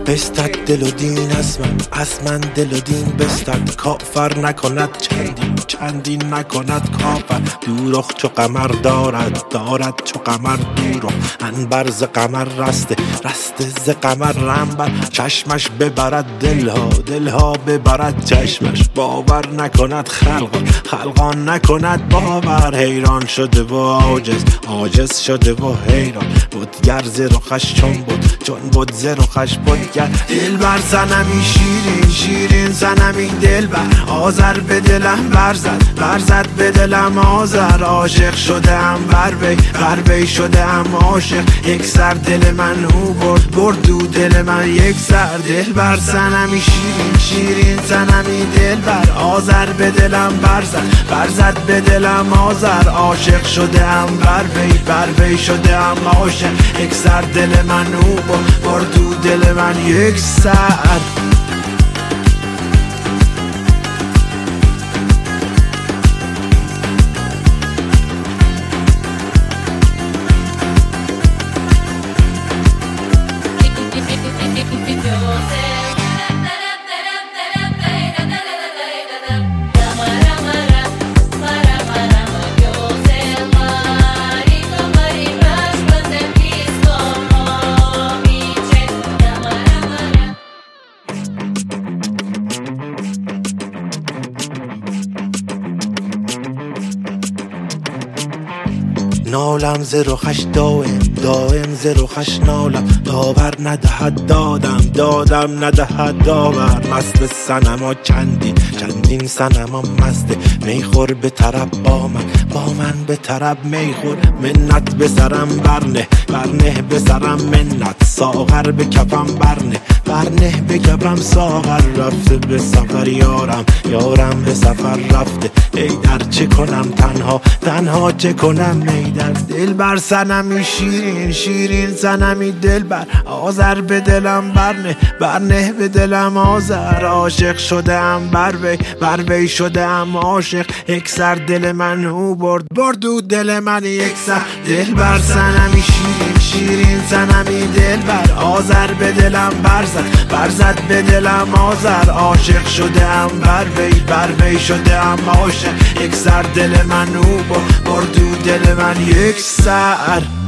بستد دل و دین از من دل و دین بستد. کافر نکند چندین نکند کافر. دوروخ چو قمر دارد چو قمر دوروخ. انبر ز قمر رسته ز قمر رنبر. چشمش ببرد دلها ببرد چشمش. باور نکند خلقان نکند باور. حیران شده و عاجز شده و حیران. بودگر ز رخش چون بود ز رخش بودگر. دلبر زنمی شیرین زنمی دلبر. آذر به دلم برزد به دلم آذر. عاشق شدم بر وی شدم عاشق. یک سر دل من او برد دو دل من یک سر. دلبر زنمی شیرین زنمی دلبر. آذر به دلم برزد به دلم آذر. عاشق شدم بر وی شدم عاشق. یک سر دل من او برد دو دل من یک سر. نالم ز رخش دائم ز رخش نالم. داور ندهد دادم ندهد داور. مست صنما چندین صنما مسته. میخور به طرب با من به طرب میخور. منت به سرم برنه به سرم منت. ساغر به کفم برنه به کفم ساغر. رفته به سفر یارم به سفر رفته. ای در چه کنم تنها چه کنم میدر. دلبر صنمی شیرین زنمی دلبر. آذر به دلم برنه به دلم آذر. عاشق شدم بر وی شدم عاشق. یک سر دل من او برد دو دل من یک سر. دلبر صنمی شیرین زنمی دلبر. آذر به دلم برزد به دلم آذر. عاشق شدم بر وی شدم عاشق. یک سر دل من او برد دو دل من یک سر.